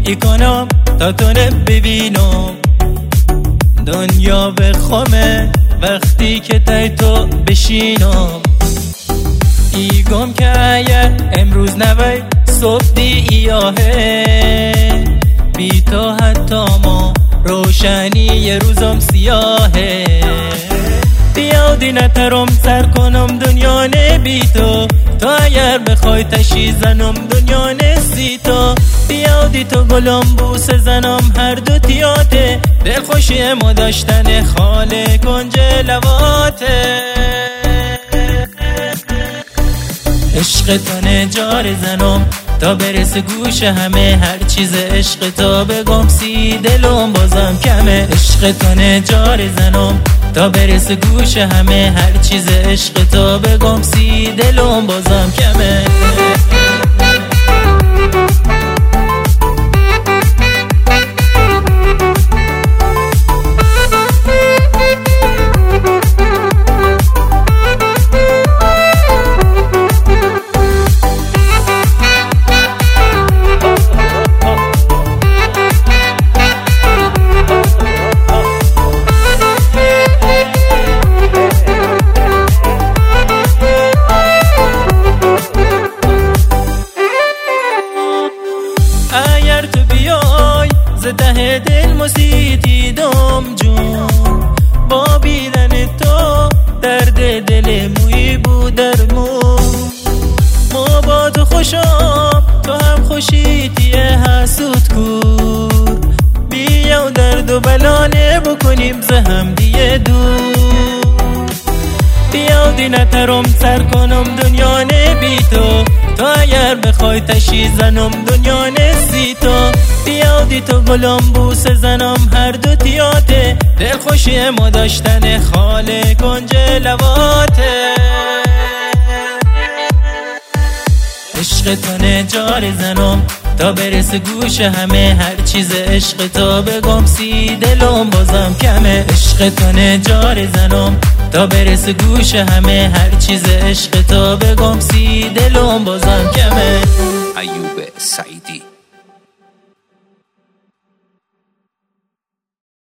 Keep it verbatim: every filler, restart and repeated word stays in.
کی کنم تا تو نبینم. دنیا به خمه وقتی که تای تو بشینم. ایگم که اگر امروز نوی صبح دی ایاهه، بی تو حتی ما روشنی یه روزم سیاهه. بیادی نترم سر کنم دنیا نبی تو، تو اگر بخوای تشی زنم دنیا نسی تو. بیادی تو گلم بوس زنم هر دو تیاته، دل خوشی ما داشتن خاله کنج لواته. عشق تو نجار زنم تا برسه گوش همه، هر چیز عشق تو بگم سی دلم بازم کمه. عشق تو نجار زنم تا برسه گوش همه، هر چیز عشق تو بگم سی دلم بازم کمه. اگر تو بیای زده دل مسیتی دم جون، با بیدن تو درد دل موی بود درمون. ما با تو خوشم تو هم خوشیتیه حسود کور، بیا و درد و بلانه بکنیم زهم دیه دور. بیا دی نترم سر کنم دنیا نبی تو، تو اگر بخوای تشی زنم دنیا نسی تو. بیادی تو گلم بوس زنم هر دو تیاته، دل خوشی ما داشتن خاله کنج لواته. عشق تو نجار زنم تا برسه گوش همه، هر چیز عشق تو بگم سی دلم بازم کمه. عشق تو نجار زنم تا برسه گوش همه، هر چیز عشق تو بگم سی دلم بازم کمه. ایوب سعیدی.